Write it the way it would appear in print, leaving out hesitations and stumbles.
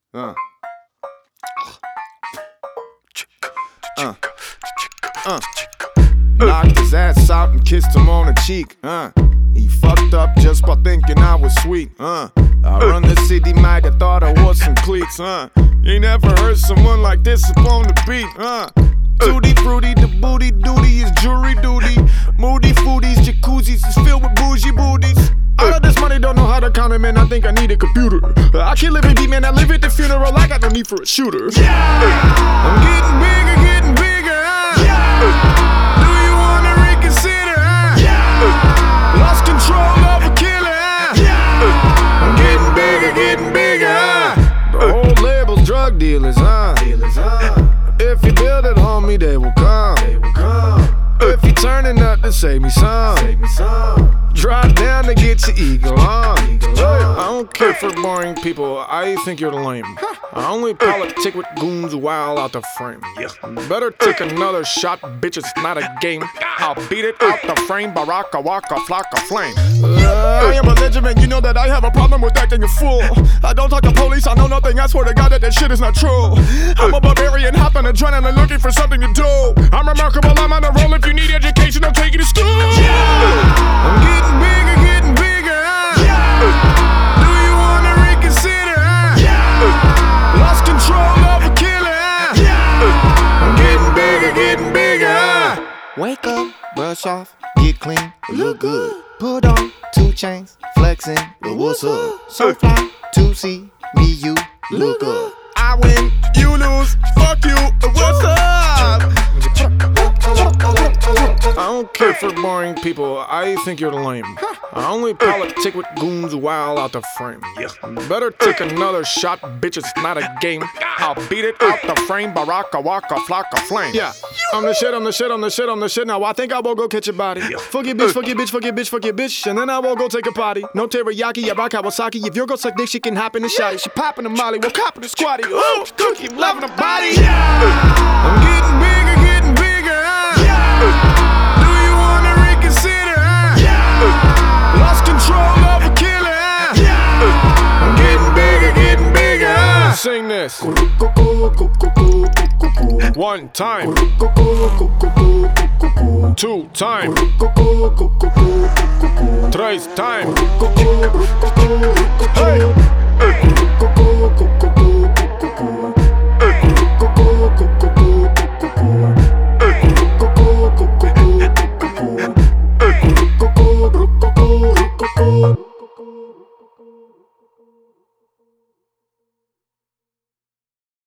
Uh. Knocked his ass out and kissed him on the cheek. He fucked up just by thinking I was sweet. I run the city, might have thought I was some cleats. You never heard someone like this up on the beat. Tutti fruity, the booty duty is jury duty. Moody foodies, jacuzzis is filled with bougie booties. All of this money, don't know how to count it, man. I think I need a computer. I can't live in deep, man. I live at the funeral. I got no need for a shooter. I'm getting bigger, getting bigger. Do you wanna reconsider? Lost control of a killer. I'm getting bigger, getting bigger. The whole label's drug dealers, If you build it, homie, they will come. If you turning up to save me some, drop down to get your ego on. I don't care for boring people, I think you're lame. I only politic with goons while out the frame. Better take another shot, bitch, it's not a game. I'll beat it out the frame, baraka waka flocka flame. I am belligerent, you know that I have a problem with acting a fool. I don't talk to police, I know nothing, I swear to God that shit is not true. I'm a barbarian, hopping adrenaline, looking for something to do. I'm remarkable, I'm on a roll, if you need education, I'll take you to school. I'm getting bigger, getting bigger. Do you wanna reconsider? Lost control of a killer. I'm getting bigger, getting bigger. Wake up, brush off, get clean, look good. Put on 2 chains, flexing, but what's up? So fly to see me, you look good. I win, you lose, fuck you, what's up? I don't care for boring people, I think you're lame. I only politic with goons while out the frame. Better take another shot, bitch, it's not a game. I'll beat it out the frame, baraka waka flocka flame. I'm the shit, I'm the shit, I'm the shit, I'm the shit. Now I think I will go catch a body. Fuck your bitch, fuck your bitch, fuck your bitch, fuck your bitch. And then I will go take a potty. No teriyaki, ya rock Kawasaki. If you're gonna suck dick, she can hop in the shotty. She poppin' the molly, we'll cop in the squatty. Ooh, cookie, loving the body. I'm getting bigger, getting bigger. Do you wanna reconsider? Lost control of a killer. I'm getting bigger, getting bigger. Sing this. 1 time. 2 time. 3 time. Hey.